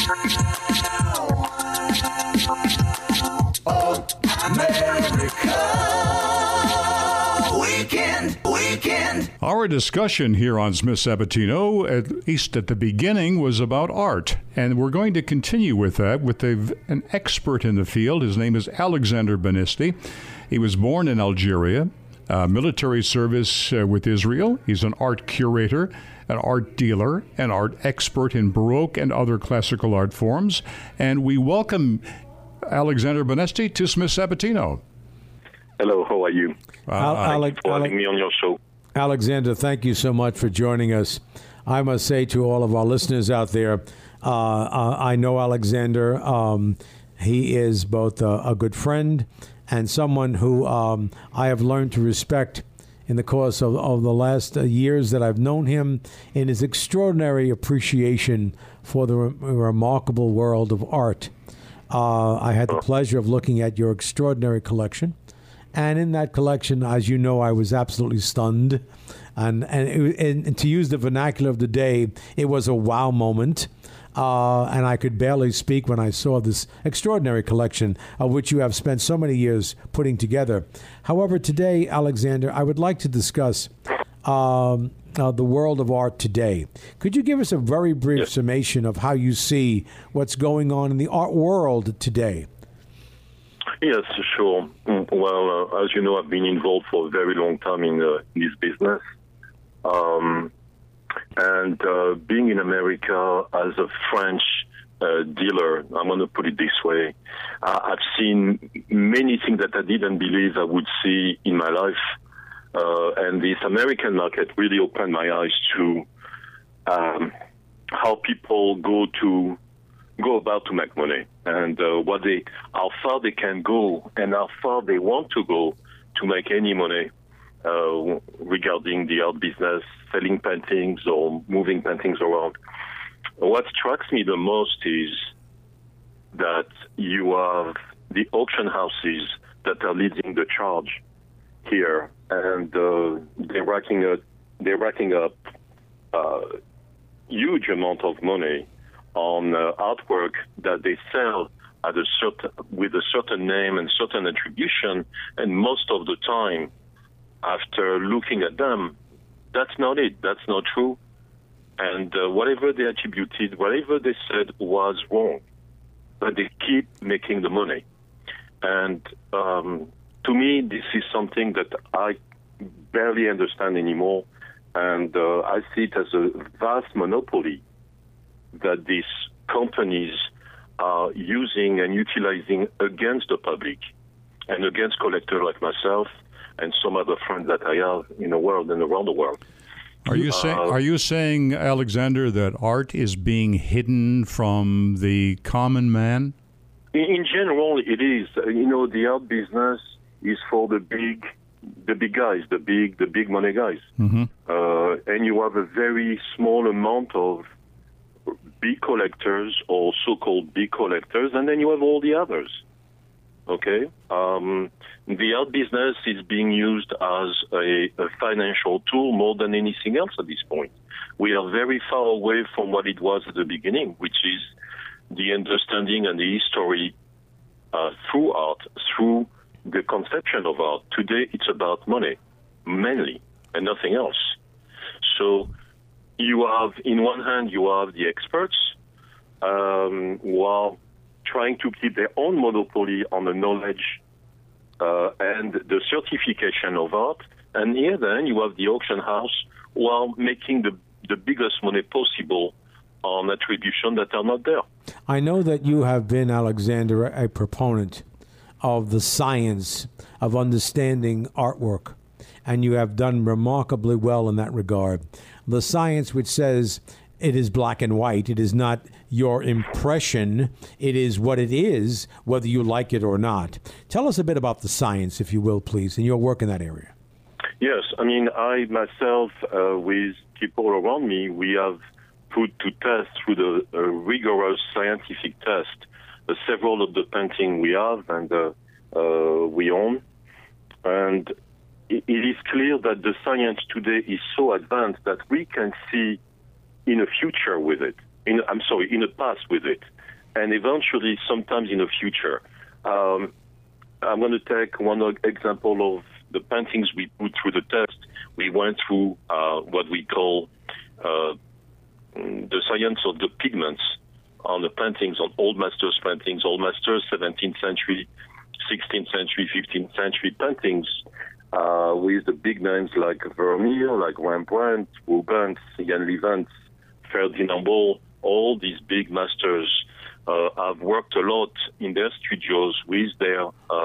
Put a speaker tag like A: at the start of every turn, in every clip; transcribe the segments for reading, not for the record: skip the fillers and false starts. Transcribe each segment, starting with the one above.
A: Our discussion here on Smith Sabatino, at least at the beginning, was about art. And we're going to continue with that with an expert in the field. His name is Alexander Banisti. He was born in Algeria, military service with Israel. He's an art curator, an art dealer, an art expert in Baroque and other classical art forms. And we welcome Alexander Banisti to Smith Sabatino.
B: Hello, how are you? Thanks for having me on your show.
C: Alexander, thank you so much for joining us. I must say to all of our listeners out there, I know Alexander. He is both a good friend and someone who I have learned to respect in the course of the last years that I've known him, in his extraordinary appreciation for the remarkable world of art. I had the pleasure of looking at your extraordinary collection. And in that collection, as you know, I was absolutely stunned. And to use the vernacular of the day, it was a wow moment. And I could barely speak when I saw this extraordinary collection of which you have spent so many years putting together. However, today, Alexander, I would like to discuss the world of art today. Could you give us a very brief summation of how you see what's going on in the art world today?
B: Yes, sure. Well, as you know, I've been involved for a very long time in this business. And being in America as a French dealer, I'm going to put it this way, I've seen many things that I didn't believe I would see in my life. And this American market really opened my eyes to how people go about to make money, and how far they can go and how far they want to go to make any money regarding the art business, selling paintings or moving paintings around. What strikes me the most is that you have the auction houses that are leading the charge here, and they're racking up huge amount of money on artwork that they sell with a certain name and certain attribution, and most of the time, after looking at them, that's not it. That's not true. And whatever they attributed, whatever they said was wrong. But they keep making the money. And to me, this is something that I barely understand anymore. And I see it as a vast monopoly that these companies are using and utilizing against the public and against collectors like myself and some other friends that I have in the world and around the world.
A: Are you saying, Alexander, that art is being hidden from the common man?
B: In general, it is. The art business is for the big guys, the big money guys. Mm-hmm. And you have a very small amount of big collectors or so-called big collectors, and then you have all the others. Okay? The art business is being used as a financial tool more than anything else at this point. We are very far away from what it was at the beginning, which is the understanding and the history through art, through the conception of art. Today, it's about money, mainly, and nothing else. So you have, in one hand, you have the experts who are trying to keep their own monopoly on the knowledge and the certification of art. And here, then, you have the auction house who are making the biggest money possible on attribution that are not there.
C: I know that you have been, Alexander, a proponent of the science of understanding artwork, and you have done remarkably well in that regard. The science which says it is black and white, it is not your impression, it is what it is, whether you like it or not. Tell us a bit about the science, if you will, please, and your work in that area.
B: Yes, I myself, with people around me, we have put to test through the rigorous scientific test several of the paintings we have and we own. And it is clear that the science today is so advanced that we can see in a future with it. in the past with it, and eventually sometimes in the future. I'm going to take one example of the paintings we put through the test. We went through what we call the science of the pigments on the paintings, on Old Masters paintings, Old Masters, 17th century, 16th century, 15th century paintings with the big names like Vermeer, like Rembrandt, Rubens, Jan Levens, Ferdinand Bol. All these big masters have worked a lot in their studios with their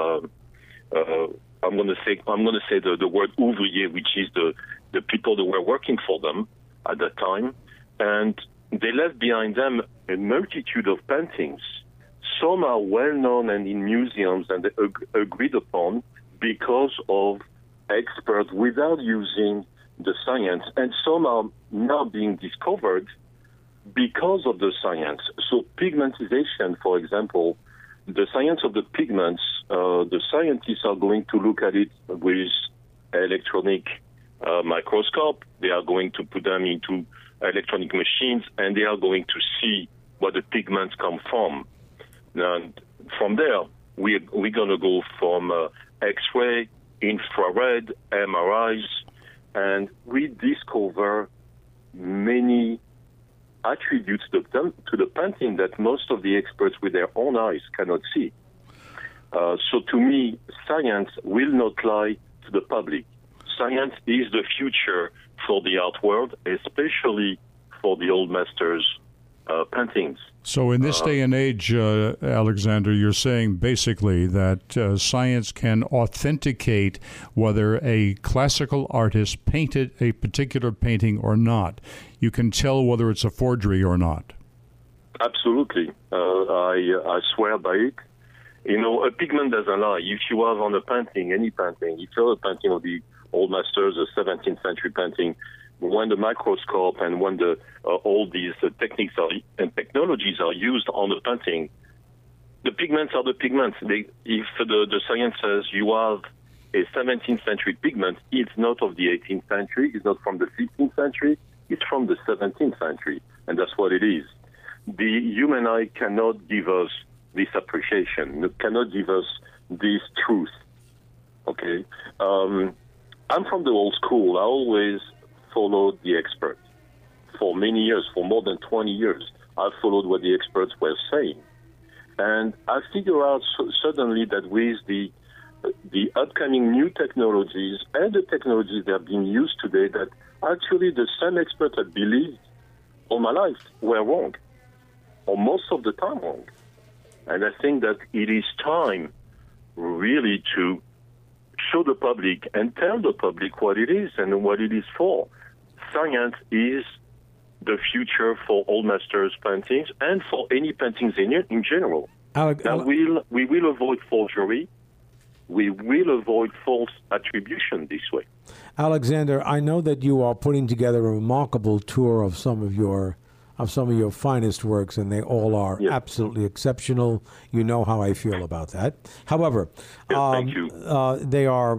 B: I'm going to say the word ouvrier, which is the people that were working for them at that time, and they left behind them a multitude of paintings. Some are well known and in museums and agreed upon because of experts without using the science, and some are now being discovered because of the science. So pigmentization, for example, the science of the pigments, the scientists are going to look at it with electronic microscope. They are going to put them into electronic machines, and they are going to see where the pigments come from. And from there, we're going to go from X-ray, infrared, MRIs, and we discover many attributes to the painting that most of the experts with their own eyes cannot see. So to me, science will not lie to the public. Science is the future for the art world, especially for the Old Masters paintings.
A: So in this day and age, Alexander, you're saying basically that science can authenticate whether a classical artist painted a particular painting or not. You can tell whether it's a forgery or not.
B: Absolutely. I swear by it. You know, a pigment doesn't lie. If you have on a painting, any painting, if you have a painting of the Old Masters, a 17th century painting, when the microscope and when all these techniques and technologies are used on the painting, the pigments are the pigments. If the science says you have a 17th century pigment, it's not of the 18th century, it's not from the 15th century, it's from the 17th century, and that's what it is. The human eye cannot give us this appreciation, it cannot give us this truth. Okay? I'm from the old school. I always followed the experts. For many years, for more than 20 years, I followed what the experts were saying. And I figured out suddenly that with the upcoming new technologies and the technologies that are being used today, that actually the same experts I believed all my life were wrong, or most of the time wrong. And I think that it is time really to show the public and tell the public what it is and what it is for. Science is the future for Old Masters paintings and for any paintings in general. We will avoid forgery. We will avoid false attribution this way.
C: Alexander, I know that you are putting together a remarkable tour of some of your finest works, and they all are absolutely exceptional. You know how I feel about that. However,
B: thank you.
C: They are.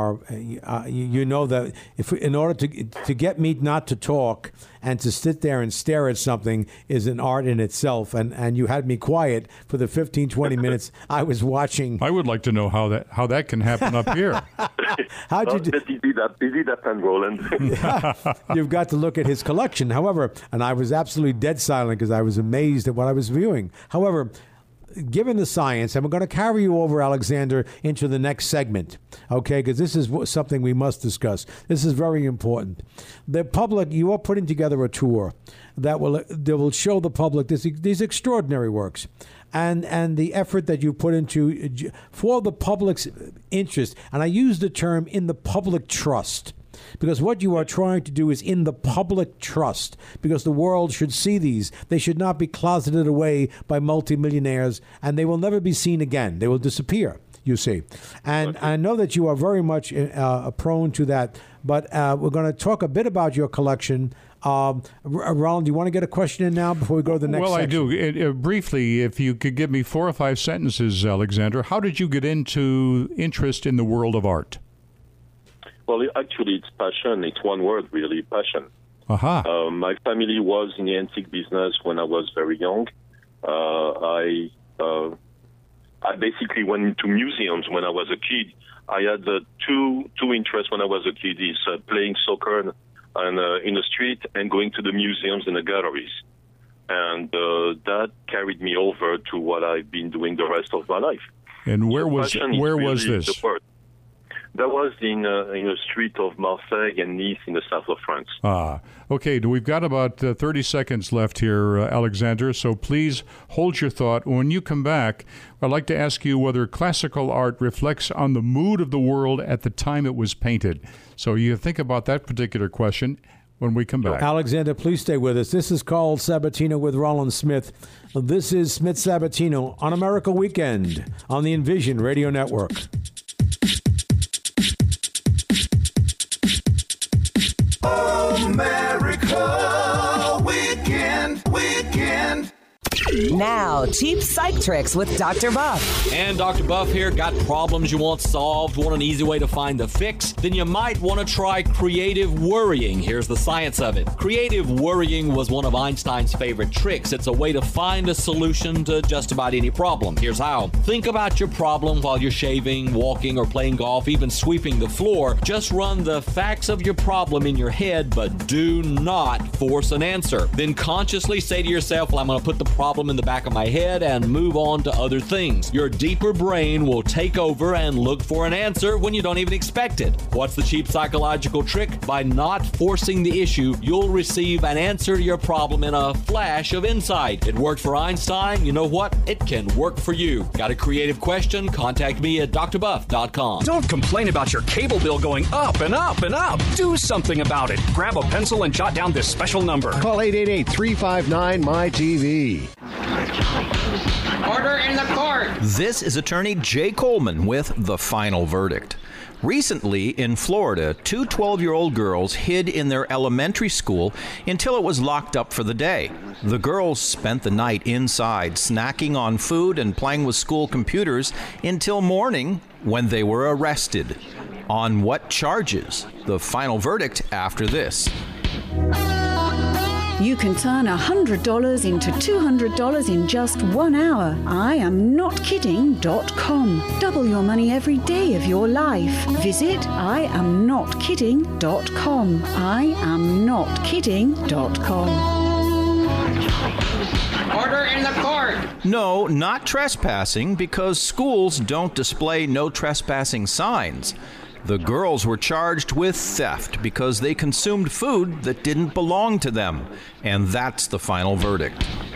C: You know that in order to get me not to talk and to sit there and stare at something is an art in itself. And you had me quiet for the 15, 20 minutes I was watching.
A: I would like to know how that can happen up here.
B: How'd you do? Busy that pen, Roland.
C: You've got to look at his collection. However, and I was absolutely dead silent because I was amazed at what I was viewing. However, given the science, and we're going to carry you over, Alexander, into the next segment, okay, because this is something we must discuss. This is very important. The public, you are putting together a tour that will show the public these extraordinary works. And the effort that you put into for the public's interest, and I use the term in the public trust, because what you are trying to do is in the public trust, because the world should see these. They should not be closeted away by multimillionaires, and they will never be seen again. They will disappear, you see. And I know that you are very much prone to that, but we're going to talk a bit about your collection. Roland, do you want to get a question in now before we go to the next section?
A: I do. Briefly, if you could give me 4 or 5 sentences, Alexander, how did you get into interest in the world of art?
B: Well, actually, it's passion. It's one word, really, passion. My family was in the antique business when I was very young. I basically went into museums when I was a kid. I had two interests when I was a kid: is playing soccer and in the street and going to the museums and the galleries. And that carried me over to what I've been doing the rest of my life.
A: And where was this?
B: That was in a street of Marseille and Nice in the south of France.
A: Okay. We've got about 30 seconds left here, Alexander, so please hold your thought. When you come back, I'd like to ask you whether classical art reflects on the mood of the world at the time it was painted. So you think about that particular question when we come back.
C: Alexander, please stay with us. This is Carl Sabatino with Roland Smith. This is Smith Sabatino on America Weekend on the Envision Radio Network.
D: America Weekend.
E: Now, cheap psych tricks with Dr. Buff.
F: And Dr. Buff here. Got problems you want solved? Want an easy way to find the fix? Then you might want to try creative worrying. Here's the science of it. Creative worrying was one of Einstein's favorite tricks. It's a way to find a solution to just about any problem. Here's how. Think about your problem while you're shaving, walking, or playing golf, even sweeping the floor. Just run the facts of your problem in your head, but do not force an answer. Then consciously say to yourself, well, I'm going to put the problem in the back of my head and move on to other things. Your deeper brain will take over and look for an answer when you don't even expect it. What's the cheap psychological trick? By not forcing the issue, you'll receive an answer to your problem in a flash of insight. It worked for Einstein. You know what? It can work for you. Got a creative question? Contact me at drbuff.com.
G: Don't complain about your cable bill going up and up and up. Do something about it. Grab a pencil and jot down this special number.
H: Call 888-359-MY-TV.
I: Order in the court.
J: This is attorney Jay Coleman with The Final Verdict. Recently, in Florida, two 12-year-old girls hid in their elementary school until it was locked up for the day. The girls spent the night inside, snacking on food and playing with school computers until morning when they were arrested. On what charges? The final verdict after this.
K: You can turn $100 into $200 in just 1 hour. IamNotKidding.com. Double your money every day of your life. Visit IamNotKidding.com. IamNotKidding.com.
I: Order in the court.
J: No, not trespassing, because schools don't display no trespassing signs. The girls were charged with theft because they consumed food that didn't belong to them. And that's the final verdict.